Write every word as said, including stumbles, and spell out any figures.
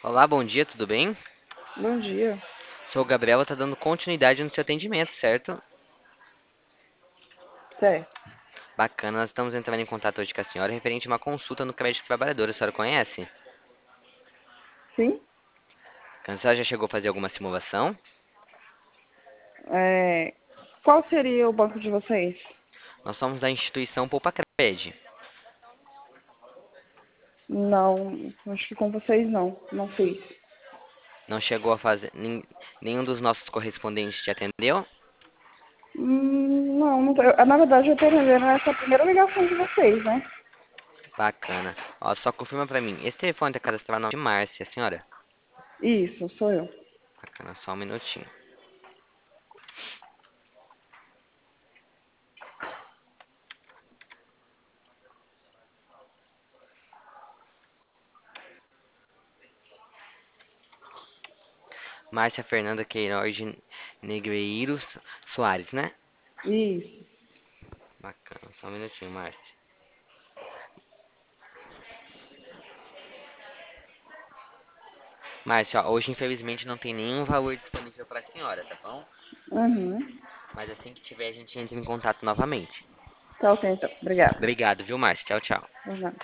Olá, bom dia, tudo bem? Bom dia. Sou o Gabriel, tá dando continuidade no seu atendimento, certo? Certo. Bacana, nós estamos entrando em contato hoje com a senhora referente a uma consulta no crédito trabalhador, a senhora conhece? Sim? A senhora já chegou a fazer alguma simulação? É, qual seria o banco de vocês? Nós somos da instituição Poupa Cred. Não, acho que com vocês não. Não fiz. Não chegou a fazer, nin- nenhum dos nossos correspondentes te atendeu? Hum, não, não tô- eu- na verdade eu tô atendendo essa primeira ligação de vocês, né? Bacana. Ó, só confirma pra mim, esse telefone tá cadastrado no nome de Márcia, senhora? Isso, sou eu. Bacana, só um minutinho. Márcia Fernanda Queiroz Negreiros Soares, né? Isso. Bacana, só um minutinho, Márcia. Márcia, ó, hoje infelizmente não tem nenhum valor disponível para a senhora, tá bom? Uhum. Mas assim que tiver, a gente entra em contato novamente. Tá ok, então. Obrigada. Obrigado, viu, Márcia? Tchau, tchau. Por nada.